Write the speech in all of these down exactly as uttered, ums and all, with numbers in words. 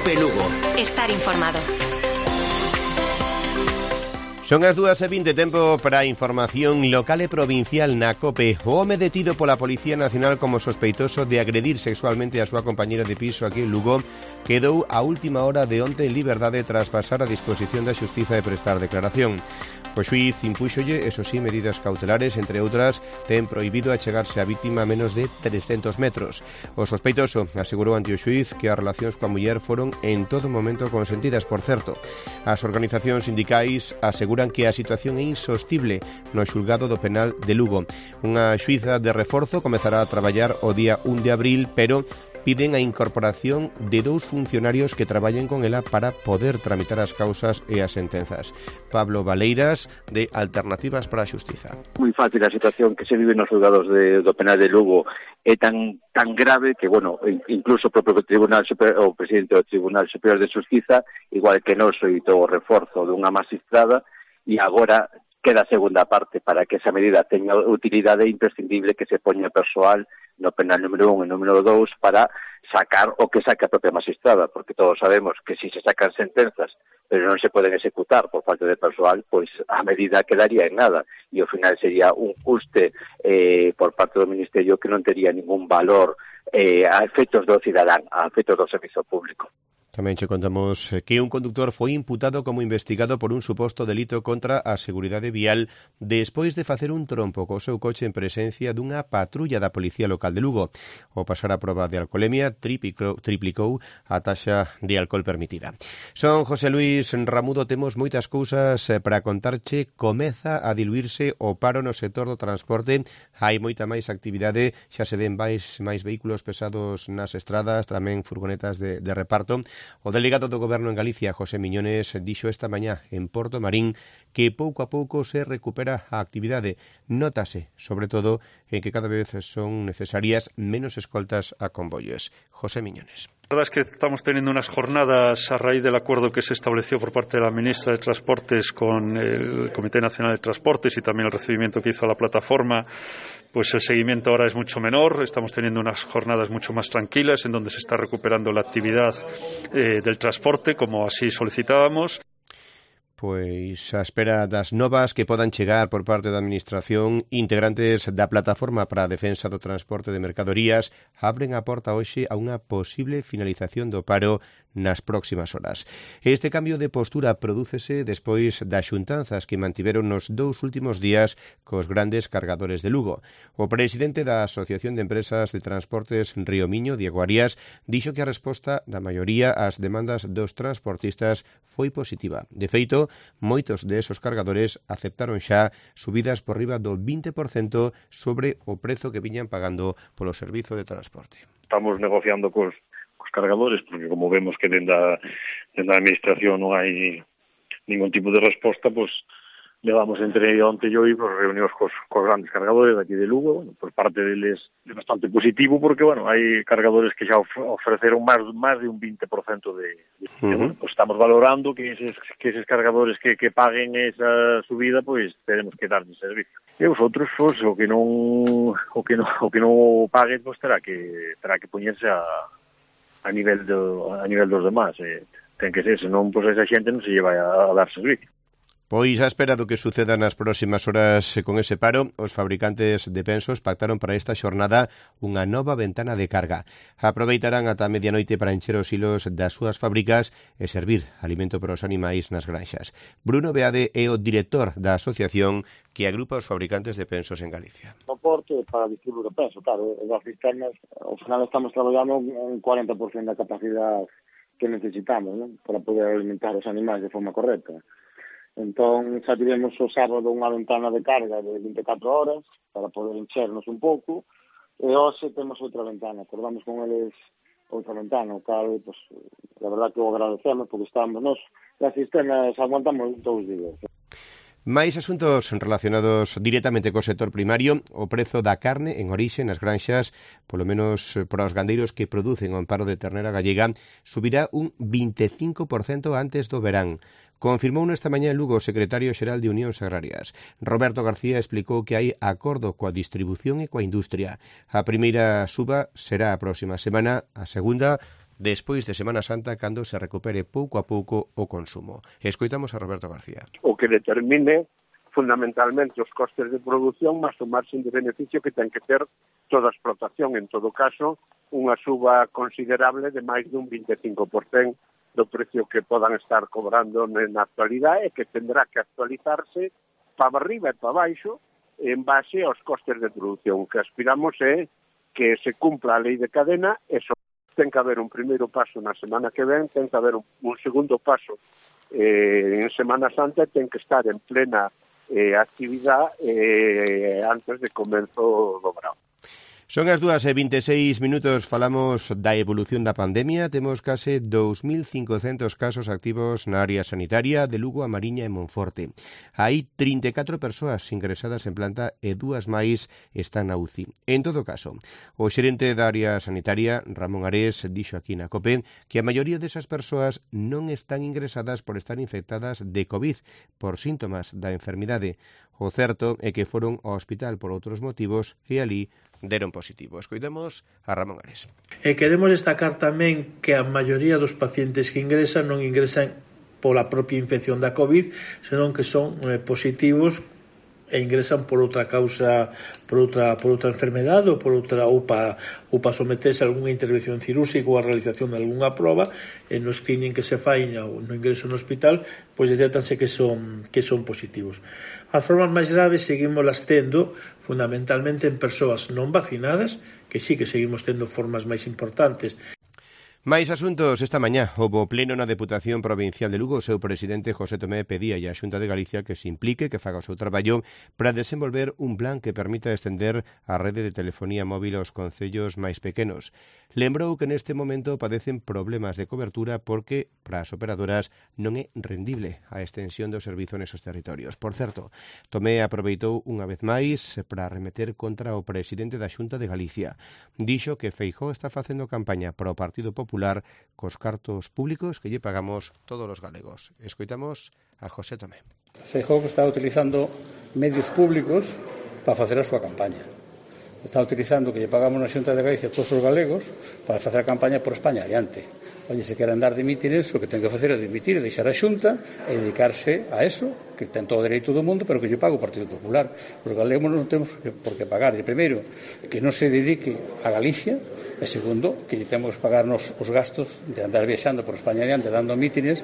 COPE Lugo. Estar informado. Son as dúas e vinte, tempo para a información local e provincial na COPE. O home detido pola Policía Nacional como sospeitoso de agredir sexualmente a súa compañera de piso aquí en Lugo quedou a última hora de onte en liberdade tras pasar a disposición da Xustiza de prestar declaración. O xuíz impúxolle, eso sí, medidas cautelares, entre outras, ten prohibido achegarse á vítima a menos de trescentos metros. O sospeitoso asegurou ante o xuíz que as relacións coa muller foron en todo momento consentidas, por certo. As organizacións sindicais aseguran que a situación é insostible no xulgado do penal de Lugo. Unha xuíza de reforzo comezará a traballar o día un de abril, pero piden a incorporación de dous funcionarios que traballen con ela para poder tramitar as causas e as sentenzas. Pablo Valeiras, de Alternativas para a Xustiza. Moi fácil a situación que se vive nos xulgados de, do penal de Lugo é tan tan grave que, bueno, incluso o propio Tribunal Superior, o presidente do Tribunal Superior de Xustiza, igual que non soitou o reforzo dunha magistrada, e agora queda a segunda parte para que esa medida teña utilidade imprescindible que se poña persoal no penal número un e número dous para sacar o que saque a propia magistrada, porque todos sabemos que si se sacan sentenzas pero non se poden executar por falta de persoal, pois a medida quedaría en nada e ao final sería un custe eh, por parte do Ministerio que non tería ningún valor eh, a efectos do cidadán, a efectos do servizo público. Tamén che contamos que un conductor foi imputado como investigado por un suposto delito contra a seguridade vial despois de facer un trompo co seu coche en presencia dunha patrulla da Policía Local de Lugo. Ao pasar a proba de alcolemia triplicou, triplicou a taxa de alcohol permitida. Son José Luis Ramudo, temos moitas cousas para contarche. Comeza a diluirse o paro no sector do transporte. Hai moita máis actividade, xa se ven máis, máis vehículos pesados nas estradas, tamén furgonetas de, de reparto. O delegado do Goberno en Galicia, José Miñones, dixo esta mañá en Porto Marín que pouco a pouco se recupera a actividade. Nótase, sobre todo, en que cada vez son necesarias menos escoltas a convoyes. José Miñones. La verdad es que estamos teniendo unas jornadas a raíz del acuerdo que se estableció por parte de la ministra de Transportes con el Comité Nacional de Transportes y también el recibimiento que hizo a la plataforma. Pues el seguimiento ahora es mucho menor, estamos teniendo unas jornadas mucho más tranquilas en donde se está recuperando la actividad eh, del transporte como así solicitábamos. Pois a espera das novas que podan chegar por parte da Administración, integrantes da Plataforma para a Defensa do Transporte de Mercadorías abren a porta hoxe a unha posible finalización do paro nas próximas horas. Este cambio de postura prodúcese despois das xuntanzas que mantiveron nos dous últimos días cos grandes cargadores de Lugo. O presidente da Asociación de Empresas de Transportes Río Miño, Diego Arias, dixo que a resposta da maioría ás demandas dos transportistas foi positiva. De feito, moitos de esos cargadores aceptaron xa subidas por riba do vinte por cento sobre o prezo que viñan pagando polo servizo de transporte. Estamos negociando cos os cargadores, porque como vemos que dentro da, dentro da administración non hai ningún tipo de resposta, pois levamos entre onte e hoy pues, reunións cos, cos grandes cargadores aquí de Lugo. Bueno, por parte deles é bastante positivo, porque bueno, hai cargadores que xa of, ofreceron máis, máis de un vinte por cento de, de uh-huh. bueno, pues estamos valorando que eses, que eses cargadores que, que paguen esa subida, pois pues, tenemos que darles servicio. E os outros, pues, o que non o que non o que non paguen, pues terá que terá que poñerse a a nivel do a nivel dos demás, eh, ten que ser, senón pois esa xente non se lleva a, a dar servicio. Pois a espera do que suceda nas próximas horas con ese paro, os fabricantes de pensos pactaron para esta xornada unha nova ventana de carga. Aproveitarán ata a medianoite para encher os hilos das súas fábricas e servir alimento para os animais nas granxas. Bruno Beade é o director da asociación que agrupa os fabricantes de pensos en Galicia. O porte para distribuir o penso, claro, as cisternas, ao final estamos traballando un cuarenta por cento da capacidade que necesitamos, ¿no?, para poder alimentar os animais de forma correcta. Entón, xa tivemos o sábado unha ventana de carga de vinte e catro horas para poder enchernos un pouco, e hoxe temos outra ventana, acordamos con eles outra ventana, o cal, pues, la verdad que o agradecemos, porque estamos, nos, as cisternas aguantamos dous días. Mais asuntos relacionados directamente co sector primario, o prezo da carne en orixe nas granxas, polo menos para os gandeiros que producen o amparo de ternera gallega, subirá un vinte e cinco por cento antes do verán. Confirmou esta mañá en Lugo o secretario xeral de Unións Agrarias. Roberto García explicou que hai acordo coa distribución e coa industria. A primeira suba será a próxima semana, a segunda despois de Semana Santa, cando se recupere pouco a pouco o consumo. Escoitamos a Roberto García. O que determine fundamentalmente os costes de produción máis o marxen de beneficio que ten que ter toda a explotación. En todo caso, unha suba considerable de máis dun vinte e cinco por cento do precio que podan estar cobrando na actualidade e que tendrá que actualizarse para arriba e para baixo en base aos costes de produción. O que aspiramos é que se cumpla a lei de cadena e só ten que haber un primeiro paso na semana que ven, ten que haber un, un segundo paso eh, en Semana Santa e ten que estar en plena eh, actividade eh, antes de comenzo do verão. Son as dúas e vinte e seis minutos, falamos da evolución da pandemia. Temos case dous mil cincocentos casos activos na área sanitaria de Lugo, A Mariña e Monforte. Hai trinta e catro persoas ingresadas en planta e dúas máis están na U C I. En todo caso, o xerente da área sanitaria, Ramón Ares, dixo aquí na COPE que a maioría desas persoas non están ingresadas por estar infectadas de COVID, por síntomas da enfermidade. O certo é que foron ao hospital por outros motivos e ali deron positivo. Escoitamos a Ramón Ares. E queremos destacar tamén que a maioría dos pacientes que ingresan non ingresan pola propia infección da COVID, senón que son eh, positivos e ingresan por outra causa, por outra, por outra enfermedade ou por outra ou para ou pa someterse a algunha intervención cirúrxica ou a realización de algunha proba, e no screening que se fai no, no ingreso no hospital, pois detectanse que son que son positivos. As formas máis graves seguimos las tendo fundamentalmente en persoas non vacinadas, que sí que seguimos tendo formas máis importantes. Máis asuntos esta mañá. Houbo pleno na Deputación Provincial de Lugo. O seu presidente, José Tomé, pedía á Xunta de Galicia que se implique, que faga o seu traballo para desenvolver un plan que permita extender a rede de telefonía móvil aos concellos máis pequenos. Lembrou que neste momento padecen problemas de cobertura porque para as operadoras non é rendible a extensión do servizo nesos territorios. Por certo, Tomé aproveitou unha vez máis para arremeter contra o presidente da Xunta de Galicia. Dixo que Feijóo está facendo campaña para o Partido Popular cos cartos públicos que lle pagamos todos os galegos. Escoitamos a José Tomé. Feijóo está utilizando medios públicos para facer a súa campaña. Está utilizando que lle pagamos na Xunta de Galicia todos os galegos para facer a campaña por España adiante. Oye, se queren dar dimítires, o que ten que facer é dimitir, deixar a Xunta e dedicarse a eso, que ten todo o dereito do mundo, pero que lle paga o Partido Popular. Os galegos non temos por que pagar. E primeiro, que non se dedique a Galicia, e segundo, que lle temos que pagarnos os gastos de andar viaxando por España adiante, dando mítines.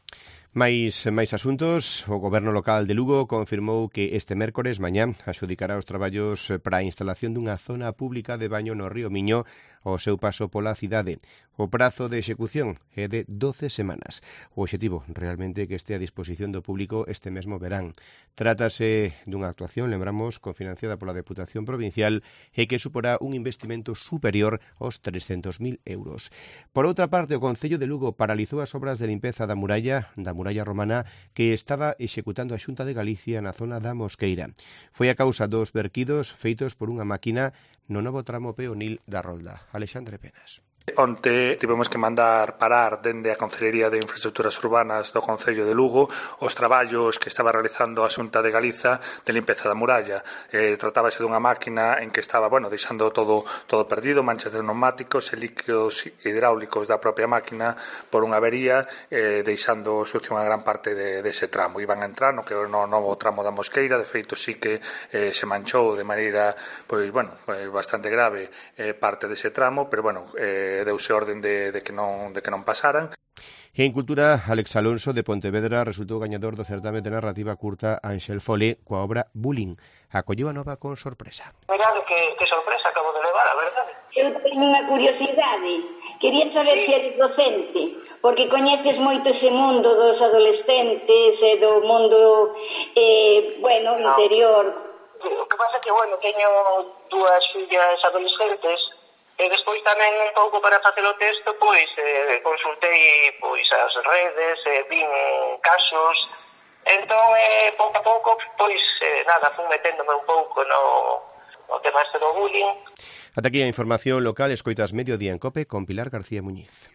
Mais, máis asuntos. O Goberno local de Lugo confirmou que este mércores mañá axudicará os traballos para a instalación dunha zona pública de baño no río Miño ao seu paso pola cidade. O prazo de execución é de doce semanas. O obxectivo realmente é que este a disposición do público este mesmo verán. Trátase dunha actuación, lembramos, cofinanciada pola Deputación Provincial e que suporá un investimento superior aos trescentos mil euros. Por outra parte, o Concello de Lugo paralizou as obras de limpeza da muralla, da muralla romana, que estaba executando a Xunta de Galicia na zona da Mosqueira. Foi a causa dos verquidos feitos por unha máquina no novo tramo peonil da Rolda. Alexandre Penas. Onte tivemos que mandar parar dende a Concellería de Infraestructuras Urbanas do Concello de Lugo os traballos que estaba realizando a Xunta de Galiza de limpeza da muralla. Eh, tratábase dunha máquina en que estaba, bueno, deixando todo todo perdido, manchas de pneumáticos e líquidos hidráulicos da propia máquina por unha avería, eh, deixando sucio unha gran parte de, de ese tramo. Iban a entrar no que no novo tramo da Mosqueira, de feito sí que eh, se manchou de maneira, pois, bueno, pues, bastante grave eh, parte dese tramo, pero, bueno, eh, deuse orden de, de, que non, de que non pasaran. E en Cultura, Alex Alonso de Pontevedra resultou gañador do certame de narrativa curta Ángel Fole coa obra Bullying. Acolleu a nova con sorpresa. Mirade que, que sorpresa acabo de levar, a verdade. Eu teño unha curiosidade. Quería saber se eres docente, porque coñeces moito ese mundo dos adolescentes e do mundo, eh, bueno, no. interior. O que pasa é que, bueno, teño dúas fillas adolescentes. E despois tamén un pouco para facer o texto, pois eh, consultei pois as redes, eh, vin casos, entón eh, pouco a pouco, pois eh, nada, fui meténdome un pouco no, no tema este do bullying. Ata aquí a información local, escoitas Mediodía en COPE con Pilar García Muñiz.